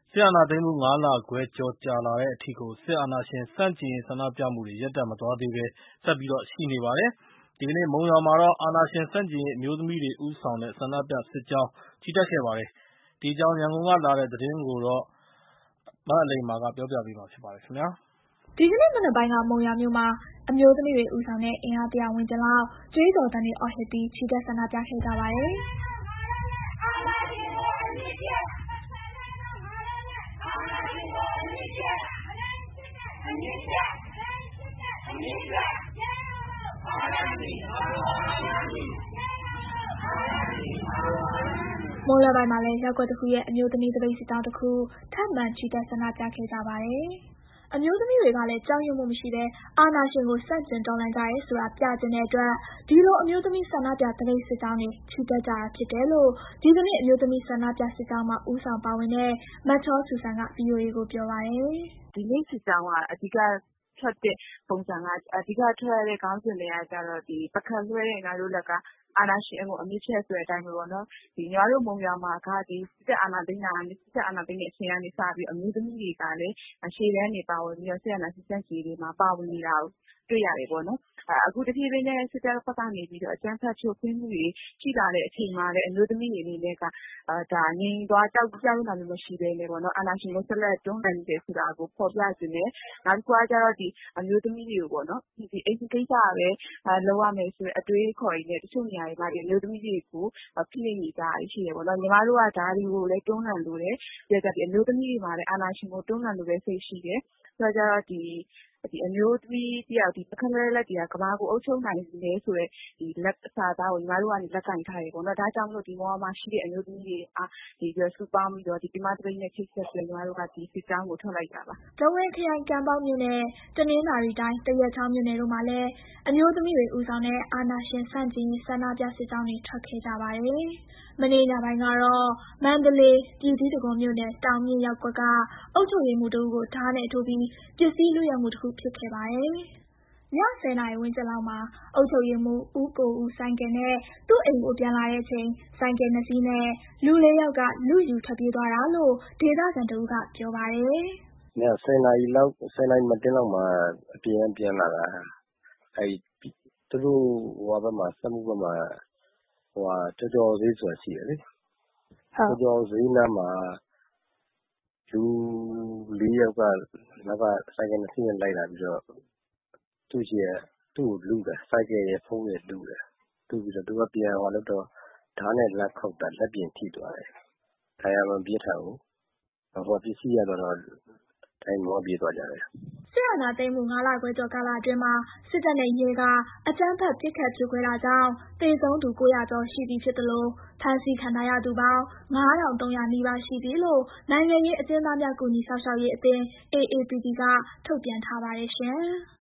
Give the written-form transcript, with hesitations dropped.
စစ်အာဏာသိမ်းမှု5 လခွဲကျော်ကြာလာတဲ့အထိကိုစစ်အာဏာရှင်ဆန့်ကျင်ရေးဆန္ဒပြမှုတွေရပ်တန့်မသွားသေးဘဲဆက်ရှိနေပါတယ်။ ဒီကနေ့မုံရွာမှာတော့အာဏာရှင်ဆန့်ကျင်ရေးအမျိုးသမီးတွေဦးဆောင်တဲ့ဆန္ဒပြစစ်ကြောင်းချီတက်ခဲ့ပါတယ်။ ဒီအကြောင်းရန်ကုန်ကလာတဲ့သတင်းကိုမအလိမ္မာကပြောပြပါမယ်။ဒီကနေ့မနက်ပိုင်းကမုံရွာမြို့မှာအမျိုးသမီးတွေဦးဆောင်တဲ့အင်အား100 ဝန်းကျင်လောက်ကြွေးကြော်သံတွေအော်ဟစ်ပြီးချီတက်ဆန္ဒပြခဲ့ကြပါတယ်။ မွန်းလွဲပိုင်းမှာလည်းရပ်ကွက်တခုရဲ့အမျိုးသမီးသပိတ်စစ်ကြောင်းတခုထပ်မံချီတက်ဆန္ဒပြခဲ့ကြပါတယ်။ အမျိုးသမီးတွေကလည်းကြောက်ရွံ့မှုမရှိဘဲအာဏာရှင်ကိုဆန့်ကျင်တော်လှန်ကြတယ်ဆိုတာပြချင်တဲ့အတွက်ဒီလိုအမျိုးသမီးဆန္ဒပြသပိတ်စစ်ကြောင်းတွေချီတက်ကြတာဖြစ်တယ်လို့ဒီကနေ့အမျိုးသမီးဆန္ဒပြစစ်ကြောင်းမှာဦးဆောင်ပါဝင်တဲ့မချောစုစံက VOA ကိုပြောပါတယ်။ "ဒီနေ့စစ်ကြောင်းကအဓိကထွက်တဲ့ပုံစံကအဓိကထွက်ရတဲ့ခေါင်းစဉ်တွေကကျတော့ပုခတ်လွှဲတဲ့ငါတို့လက်ကအာဏာရှင်ကိုအမြစ်ဖြတ်ဆိုတဲ့အတိုင်းပဲပေါ့နော်။ညီမတို့မုံရွာမှာကစစ်တပ်အာဏာသိမ်းတဲ့အချိန်ကနေစပြီးအမျိုးသမီးတွေကလည်းရှေ့တန်းတွေပါဝင်ပြီးတော့စစ်အာဏာရှင်ဆန့်ကျင်ရေးမှာပါဝင်နေတာကိုတွေ့ရတယ်ပေါ့နော်။အခုတဖြည်းဖြည်းနဲ့စစ်တပ်ဘက်ကနေပြီးတော့အကြမ်းဖက်ဖြိုခွင်းမှုတွေရှိလာတဲ့အချိန်မှာလည်းအမျိုးသမီးတွေအနေနဲ့ကဒါငြိမ်သွားကြောက်ရွံ့တာမျိုးမရှိဘဲနဲ့ပေါ့နော်အာဏာရှင်ကိုဆက်လက်တွန်းလှန်နေတယ်ဆိုတာကိုဖော်ပြချင်တယ်။နောက်တစ်ခုကကျတော့အမျိုးသမီးတွေကိုပေါ့နော်အိမ်ကိစ္စပဲလုပ်ရမယ်ဆိုတဲ့အတွေးအခေါ်တွေနဲ့တချို့နေရာတွေမှာအမျိုးသမီးတွေကိုဖိနှိပ်နေကြတာရှိတယ်ပေါ့နော်။ညီမတို့ကဒါတွေကိုလည်းတွန်းလှန်လိုတယ်။ပြီးတော့အမျိုးသမီးတွေမှာလည်းအာဏာရှင်ကိုတွန်းလှန်လိုတဲ့စိတ်ရှိတယ်။ဆိုတော့အမျိုးသမီးတယောက်ပုခတ်လွှဲတဲ့လက်တွေကကမ္ဘာကိုအုပ်ချုပ်နိုင်တယ်ဆိုတဲ့လက်စာသားကိုညီမတို့ကနေလက်ကိုင်ထားတယ်ပေါ့နော်။ဒါကြောင့်မို့ဒီမုံရွာမှာရှိတဲ့အမျိုးသမီးတွေစုပေါင်းပြီးတော့ပင်မသပိတ်နဲ့ချိတ်ဆက်ပြီးညီမတို့ကဒီစစ်ကြောင်းကိုထွက်လိုက်တာပါ။ထားဝယ်ခရိုင်ကံပေါက်မြို့နဲ့တနင်္သာရီတိုင်းသရက်ချောင်းမြို့နယ်တို့မှာလည်းအမျိုးသမီးတွေဦးဆောင်တဲ့အာဏာရှင်ဆန့်ကျင်ရေးဆန္ဒပြစစ်ကြောင်းတွေထွက်ခဲ့ကြပါတယ်။မနေ့ညပိုင်းကတော့မန္တလေးပြည်ကြီးတံခွန်မြို့နယ်တောင်မြင့်ရပ်ကွက်ကအုပ်ချုပ်ရေးမှူးတဦးကိုဓားနဲ့ထိုးပြီးပစ္စည်းလုယက်မှုတခုဖြစ်ခဲ့ပါတယ်။ ည 10 နာရီဝန်းကျင်လောက်မှာအုပ်ချုပ်ရေးမှူးဦးကိုဦးဆိုင်ကယ်နဲ့သူ့အိမ်ကိုပြန်လာတဲ့အချိန်ဆိုင်ကယ်2 စီးနဲ့လူ 4 ယောက်ကလုယူထွက်ပြေးသွားတာလို့ဒေသခံတဦးကပြောပါတယ်။ည 10 နာရီမတ်တင်းလောက်မှာအပြင်ကပြန်လာတာသူတို့စက်မှုဘက်မှာကျော်ကျော်ဈေးဆိုတာရှိတယ်လေ။ကျော်ကျော်ဈေးနားမှာလူ 4 ယောက်ကနောက်ကဆိုင်ကယ် 2 စီးနဲ့လိုက်လာပြီးတော့သူ့ကိုလုတာဆိုင်ကယ်ရယ်ဖုန်းရယ်လုတယ်။လုပြီးတော့သူကပြန်ဓားနဲ့လှမ်းခုတ်တာလက်ပြင်ထိသွားတယ်။ဒဏ်ရာမပြင်းထန်ဘူး။ပစ္စည်းရသွားတော့မောပြေးသွားကြတယ်။စစ်အာဏာသိမ်းမှု5 လခွဲကျော်ကာလအတွင်းမှာစစ်တပ်နဲ့ရဲကအကြမ်းဖက်ပစ်ခတ်ဖြိုခွဲတာကြောင့်သေဆုံးသူ900 ကျော်ရှိပြီဖြစ်သလိုဖမ်းဆီးခံထားရသူပေါင်း5300 နီးပါးရှိပြီလို့နိုင်ငံရေးအကျဉ်းသားများကူညီစောင့်ရှောက်ရေးအသင်း AAPP ကထုတ်ပြန်ထားပါတယ်ရှင်။